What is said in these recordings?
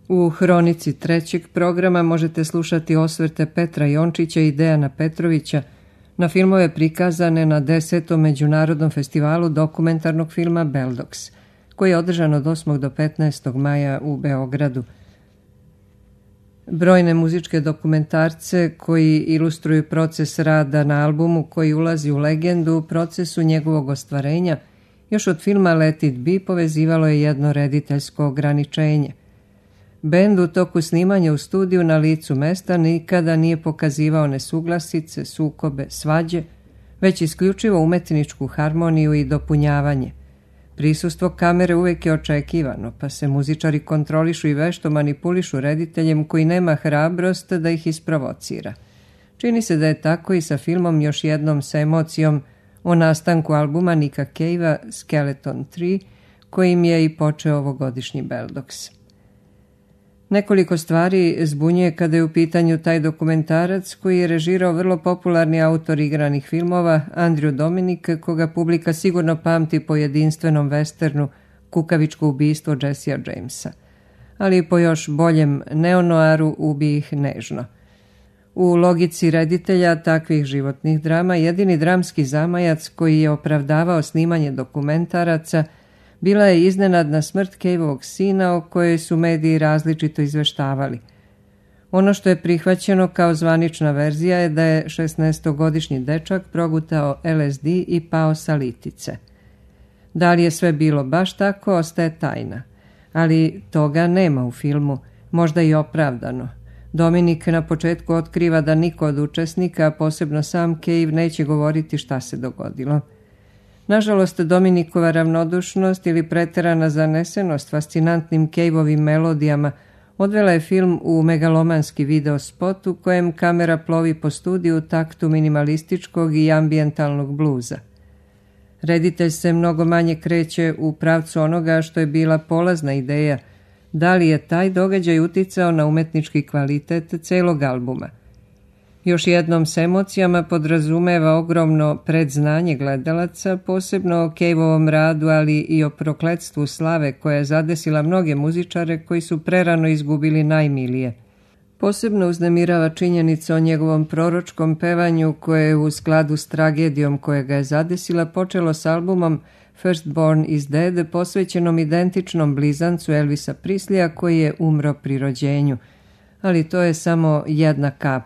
U hronici trećeg programa možete slušati osvrte Petra Jončića i Dejana Petrovića na filmove prikazane na 10. Međunarodnom festivalu dokumentarnog filma Beldox, koji je održan od 8. do 15. maja u Beogradu. Brojne muzičke dokumentarce koji ilustruju proces rada na albumu koji ulazi u legendu u procesu njegovog ostvarenja, još od filma Let It Be povezivalo je jedno rediteljsko ograničenje. Bend u toku snimanja u studiju na licu mesta nikada nije pokazivao nesuglasice, sukobe, svađe, već isključivo umetničku harmoniju i dopunjavanje. Prisustvo kamere uvijek je očekivano, pa se muzičari kontrolišu i vešto manipulišu rediteljem koji nema hrabrost da ih isprovocira. Čini se da je tako i sa filmom Još jednom sa emocijom o nastanku albuma Nika Cavea Skeleton 3, kojim je i počeo ovogodišnji Beldox. Nekoliko stvari zbunjuje kada je u pitanju taj dokumentarac koji je režirao vrlo popularni autor igranih filmova Andrew Dominik, koga publika sigurno pamti po jedinstvenom westernu Kukavičko ubistvo Jessea Jamesa, ali i po još boljem neonoaru Ubij ih nežno. U logici reditelja takvih životnih drama jedini dramski zamajac koji je opravdavao snimanje dokumentaraca bila je iznenadna smrt Caveovog sina o kojoj su mediji različito izveštavali. Ono što je prihvaćeno kao zvanična verzija je da je 16-godišnji dečak progutao LSD i pao sa litice. Da li je sve bilo baš tako, ostaje tajna. Ali toga nema u filmu, možda i opravdano. Dominik na početku otkriva da niko od učesnika, posebno sam Cave, neće govoriti šta se dogodilo. Nažalost, Dominikova ravnodušnost ili preterana zanesenost fascinantnim Caveovim melodijama odvela je film u megalomanski video spot u kojem kamera plovi po studiju u taktu minimalističkog i ambijentalnog bluza. Reditelj se mnogo manje kreće u pravcu onoga što je bila polazna ideja, da li je taj događaj uticao na umetnički kvalitet celog albuma. Još jednom s emocijama podrazumeva ogromno predznanje gledalaca, posebno o Caveovom radu, ali i o prokletstvu slave koja je zadesila mnoge muzičare koji su prerano izgubili najmilije. Posebno uznemirava činjenica o njegovom proročkom pevanju koje je u skladu s tragedijom koja ga je zadesila počelo s albumom Firstborn is Dead, posvećenom identičnom blizancu Elvisa Presleya koji je umro pri rođenju. Ali to je samo jedna kap.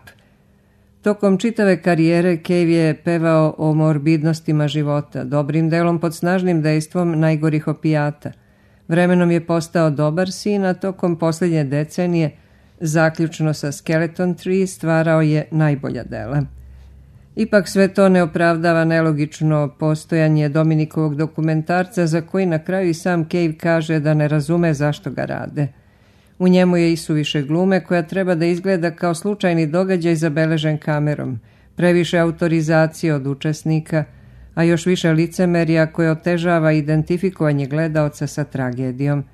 Tokom čitave karijere Cave je pevao o morbidnostima života, dobrim delom pod snažnim dejstvom najgorih opijata. Vremenom je postao dobar sin, a tokom posljednje decenije, zaključno sa Skeleton 3, stvarao je najbolja dela. Ipak sve to ne opravdava nelogično postojanje Dominikovog dokumentarca za koji na kraju i sam Cave kaže da ne razume zašto ga rade. U njemu je isuviše glume koja treba da izgleda kao slučajni događaj zabeležen kamerom, previše autorizacije od učesnika, a još više licemerja koje otežava identifikovanje gledaoca sa tragedijom.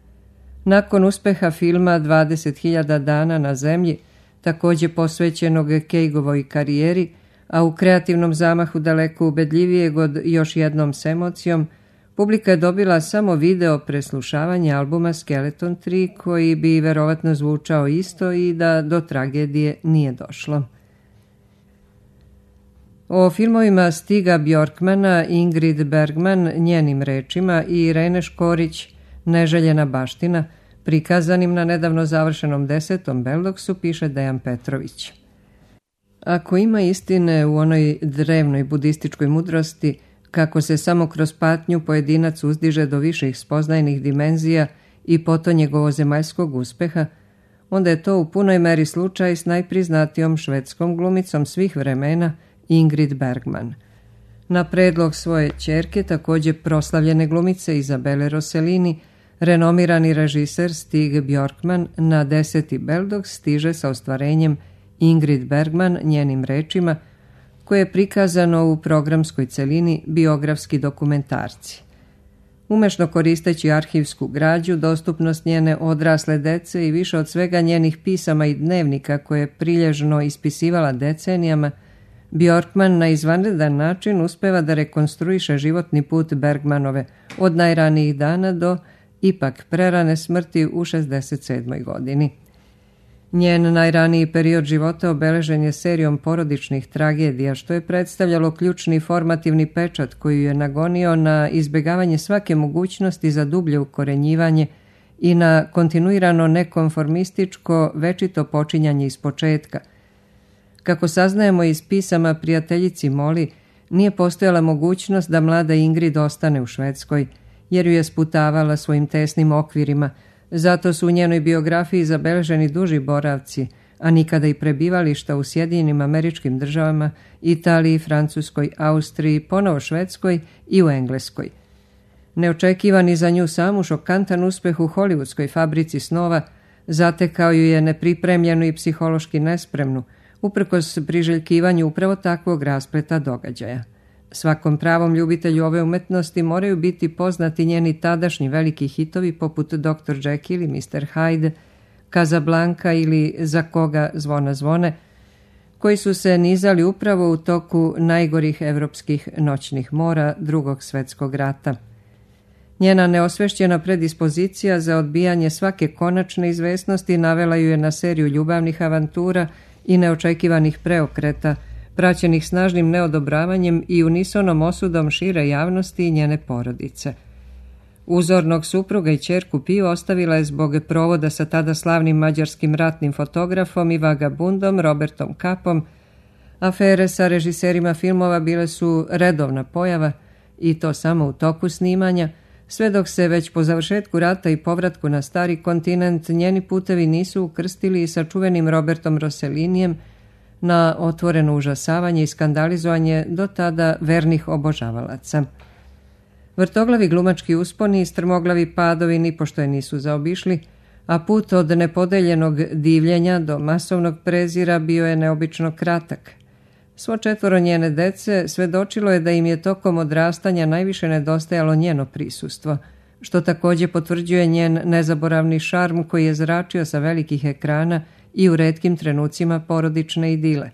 Nakon uspeha filma 20.000 dana na zemlji, također posvećenog Caveovoj karijeri, a u kreativnom zamahu daleko ubedljivijeg od Još jednom s emocijom, publika je dobila samo video preslušavanje albuma Skeleton 3 koji bi verovatno zvučao isto i da do tragedije nije došlo. O filmovima Stiga Bjorkmana, Ingrid Bergman, njenim rečima i Irene Škorić, Neželjena baština, prikazanim na nedavno završenom 10. Beldoxu, piše Dejan Petrović. Ako ima istine u onoj drevnoj budističkoj mudrosti, kako se samo kroz patnju pojedinac uzdiže do viših spoznajnih dimenzija i potonje ovozemaljskog uspeha, onda je to u punoj meri slučaj s najpriznatijom švedskom glumicom svih vremena Ingrid Bergman. Na predlog svoje ćerke, također proslavljene glumice Izabele Rossellini, renomirani režiser Stig Bjorkman na 10. Beldox stiže sa ostvarenjem Ingrid Bergman, njenim rečima, koje je prikazano u programskoj celini biografski dokumentarci. Umešno koristeći arhivsku građu, dostupnost njene odrasle dece i više od svega njenih pisama i dnevnika koje je prilježno ispisivala decenijama, Bjorkman na izvanredan način uspeva da rekonstruiše životni put Bergmanove od najranijih dana do ipak prerane smrti u 67. godini. Njen najraniji period života obeležen je serijom porodičnih tragedija, što je predstavljalo ključni formativni pečat koji je nagonio na izbjegavanje svake mogućnosti za dublje ukorenjivanje i na kontinuirano nekonformističko večito počinjanje iz početka. Kako saznajemo iz pisama prijateljici Molly, nije postojala mogućnost da mlada Ingrid ostane u Švedskoj, jer ju je sputavala svojim tesnim okvirima. Zato su u njenoj biografiji zabeleženi duži boravci, a nikada i prebivališta u Sjedinjenim Američkim Državama, Italiji, Francuskoj, Austriji, ponovo Švedskoj i u Engleskoj. Neočekivani za nju samu šokantan uspeh u hollywoodskoj fabrici snova zatekao ju je nepripremljenu i psihološki nespremnu, uprkos priželjkivanju upravo takvog raspleta događaja. Svakom pravom ljubitelju ove umetnosti moraju biti poznati njeni tadašnji veliki hitovi poput Dr. Jekyll i Mr. Hyde, Casablanca ili Za koga zvona zvone, koji su se nizali upravo u toku najgorih evropskih noćnih mora Drugog svjetskog rata. Njena neosvešćena predispozicija za odbijanje svake konačne izvesnosti navela ju je na seriju ljubavnih avantura i neočekivanih preokreta, praćenih snažnim neodobravanjem i unisonom osudom šire javnosti i njene porodice. Uzornog supruga i ćerku Piju ostavila je zbog provoda sa tada slavnim mađarskim ratnim fotografom i vagabundom Robertom Kapom. Afere sa režiserima filmova bile su redovna pojava, i to samo u toku snimanja, sve dok se već po završetku rata i povratku na stari kontinent njeni putevi nisu ukrstili i sa čuvenim Robertom Rossellinijem na otvoreno užasavanje i skandalizovanje do tada vernih obožavalaca. Vrtoglavi glumački usponi i strmoglavi padovi nipošto je nisu zaobišli, a put od nepodeljenog divljenja do masovnog prezira bio je neobično kratak. Svo četvoro njene dece svedočilo je da im je tokom odrastanja najviše nedostajalo njeno prisustvo, što također potvrđuje njen nezaboravni šarm koji je zračio sa velikih ekrana i u retkim trenucima porodične idile.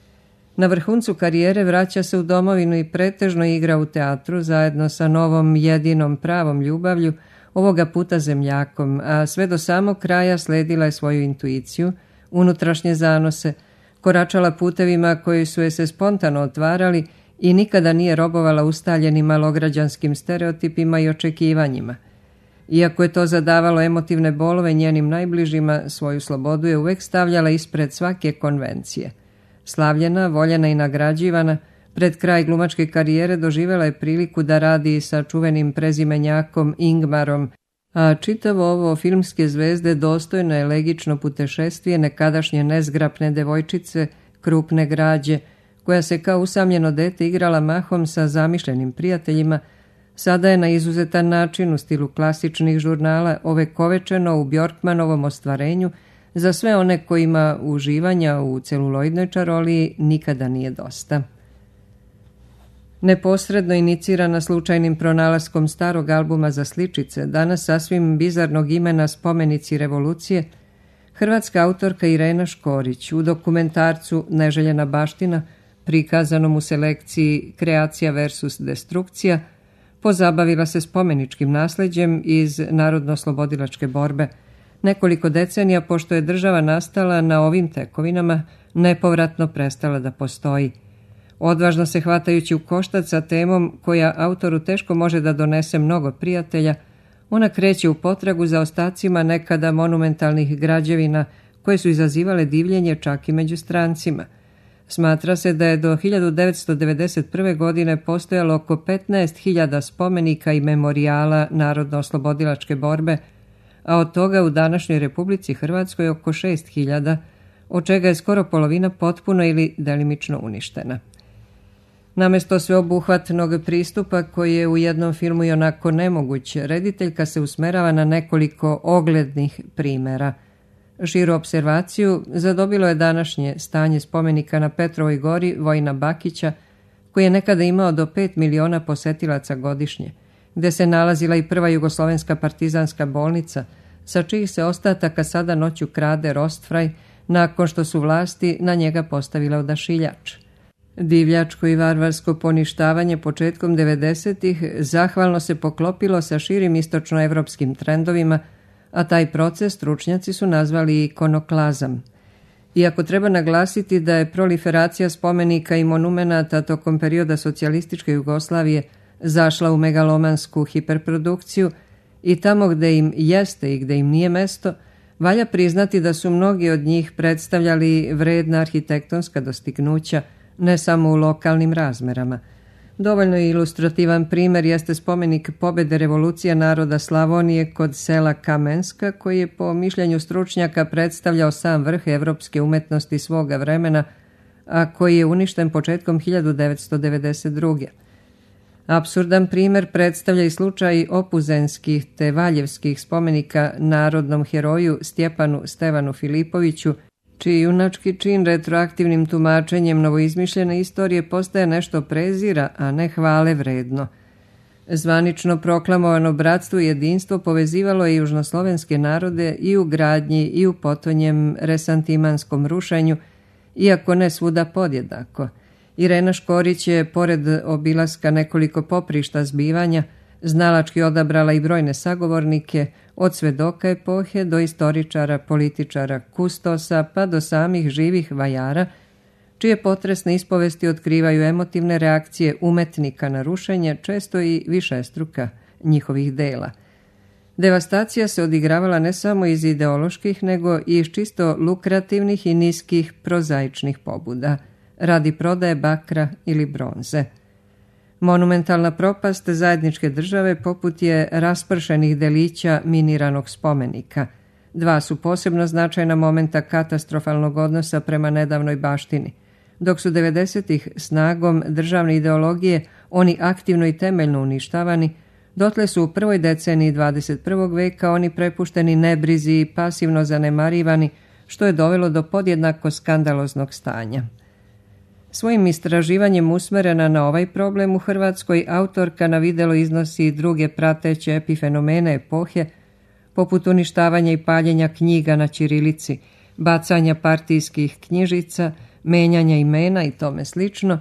Na vrhuncu karijere vraća se u domovinu i pretežno igra u teatru zajedno sa novom jedinom pravom ljubavlju, ovoga puta zemljakom, a sve do samog kraja sledila je svoju intuiciju, unutrašnje zanose, koračala putevima koji su je se spontano otvarali i nikada nije robovala ustaljenim malograđanskim stereotipima i očekivanjima. Iako je to zadavalo emotivne bolove njenim najbližima, svoju slobodu je uvek stavljala ispred svake konvencije. Slavljena, voljena i nagrađivana, pred kraj glumačke karijere doživjela je priliku da radi sa čuvenim prezimenjakom Ingmarom, a čitavo ovo filmske zvezde dostojno je legično putešestvije nekadašnje nezgrapne devojčice, krupne građe, koja se kao usamljeno dete igrala mahom sa zamišljenim prijateljima, sada je na izuzetan način u stilu klasičnih žurnala ovekovečeno u Bjorkmanovom ostvarenju za sve one kojima uživanja u celuloidnoj čaroliji nikada nije dosta. Neposredno inicirana slučajnim pronalaskom starog albuma za sličice, danas sasvim bizarnog imena Spomenici revolucije, hrvatska autorka Irena Škorić u dokumentarcu Neželjena baština, prikazanom u selekciji Kreacija versus destrukcija, pozabavila se spomeničkim nasleđem iz narodno-oslobodilačke borbe. Nekoliko decenija pošto je država nastala na ovim tekovinama, nepovratno prestala da postoji. Odvažno se hvatajući u koštac sa temom koja autoru teško može da donese mnogo prijatelja, ona kreće u potragu za ostacima nekada monumentalnih građevina koje su izazivale divljenje čak i među strancima. Smatra se da je do 1991. godine postojalo oko 15.000 spomenika i memorijala narodno-oslobodilačke borbe, a od toga u današnjoj Republici Hrvatskoj oko 6.000, od čega je skoro polovina potpuno ili delimično uništena. Namesto sveobuhvatnog pristupa koji je u jednom filmu i onako nemoguć, rediteljka se usmerava na nekoliko oglednih primjera. Širu observaciju zadobilo je današnje stanje spomenika na Petrovoj gori Vojina Bakića, koji je nekada imao do 5 miliona posetilaca godišnje, gde se nalazila i prva jugoslovenska partizanska bolnica, sa čijih se ostataka sada noću krade rostfraj nakon što su vlasti na njega postavile odašiljač. Divljačko i varvarsko poništavanje početkom 90-ih zahvalno se poklopilo sa širim istočnoevropskim trendovima, a taj proces stručnjaci su nazvali ikonoklazam. Iako treba naglasiti da je proliferacija spomenika i monumenata tokom perioda socijalističke Jugoslavije zašla u megalomansku hiperprodukciju i tamo gde im jeste i gde im nije mesto, valja priznati da su mnogi od njih predstavljali vredna arhitektonska dostignuća, ne samo u lokalnim razmerama. Dovoljno ilustrativan primjer jeste spomenik pobede revolucija naroda Slavonije kod sela Kamenska, koji je po mišljenju stručnjaka predstavljao sam vrh evropske umetnosti svoga vremena, a koji je uništen početkom 1992. Apsurdan primjer predstavlja i slučaj opuzenskih te valjevskih spomenika narodnom heroju Stevanu Filipoviću, čiji junački čin retroaktivnim tumačenjem novoizmišljene istorije postaje nešto prezira, a ne hvale vredno. Zvanično proklamovano bratstvo i jedinstvo povezivalo je južnoslovenske narode i u gradnji i u potonjem resantimanskom rušenju, iako ne svuda podjednako. Irena Škorić je, pored obilaska nekoliko poprišta zbivanja, znalački odabrala i brojne sagovornike, od svedoka epohe do istoričara, političara, kustosa, pa do samih živih vajara, čije potresne ispovesti otkrivaju emotivne reakcije umetnika na rušenje, često i višestruka njihovih dela. Devastacija se odigravala ne samo iz ideoloških, nego i iz čisto lukrativnih i niskih prozaičnih pobuda, radi prodaje bakra ili bronze. Monumentalna propast zajedničke države poput je raspršenih delića miniranog spomenika. Dva su posebno značajna momenta katastrofalnog odnosa prema nedavnoj baštini. Dok su 90-ih snagom državne ideologije oni aktivno i temeljno uništavani, dotle su u prvoj deceniji 21. veka oni prepušteni nebrizi i pasivno zanemarivani, što je dovelo do podjednako skandaloznog stanja. Svojim istraživanjem usmerena na ovaj problem u Hrvatskoj autorka na videlo iznosi i druge prateće epifenomene epohe, poput uništavanja i paljenja knjiga na ćirilici, bacanja partijskih knjižica, menjanja imena i tome slično,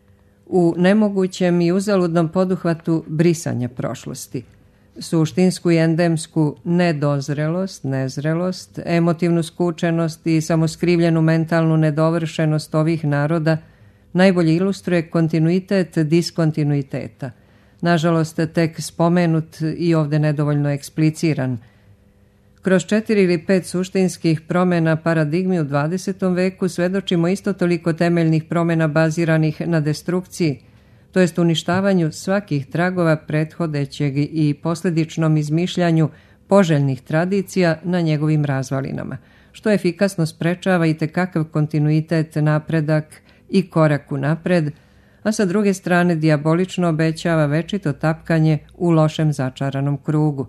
u nemogućem i uzaludnom poduhvatu brisanja prošlosti, suštinsku i endemsku nedozrelost, nezrelost, emotivnu skučenost i samoskrivljenu mentalnu nedovršenost ovih naroda najbolje ilustruje kontinuitet diskontinuiteta, nažalost tek spomenut i ovdje nedovoljno ekspliciran. Kroz 4 ili 5 suštinskih promjena paradigmi u 20. veku svedočimo isto toliko temeljnih promjena baziranih na destrukciji, to jest uništavanju svakih tragova prethodećeg i posljedičnom izmišljanju poželjnih tradicija na njegovim razvalinama, što efikasno sprečava i tekakav kontinuitet, napredak i korak unapred, a sa druge strane dijabolično obećava večito tapkanje u lošem začaranom krugu.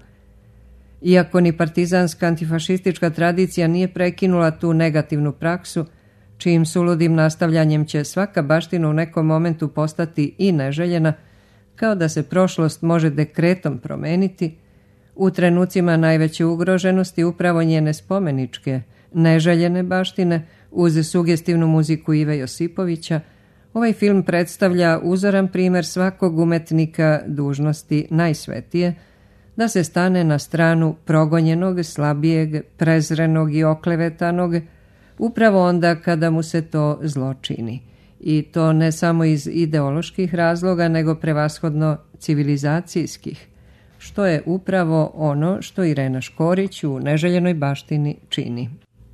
Iako ni partizanska antifašistička tradicija nije prekinula tu negativnu praksu, čijim suludim nastavljanjem će svaka baština u nekom momentu postati i neželjena, kao da se prošlost može dekretom promeniti, u trenucima najveće ugroženosti upravo njene spomeničke, neželjene baštine, uz sugestivnu muziku Ive Josipovića, ovaj film predstavlja uzoran primjer svakog umetnika dužnosti najsvetije, da se stane na stranu progonjenog, slabijeg, prezrenog i oklevetanog, upravo onda kada mu se to zlo čini. I to ne samo iz ideoloških razloga, nego prevashodno civilizacijskih, što je upravo ono što Irena Škorić u Neželjenoj baštini čini.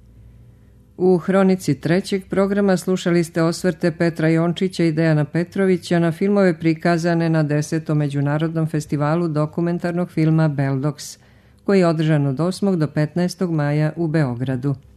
U hronici trećeg programa slušali ste osvrte Petra Jončića i Dejana Petrovića na filmove prikazane na 10. Međunarodnom festivalu dokumentarnog filma Beldox, koji je održan od 8. do 15. maja u Beogradu.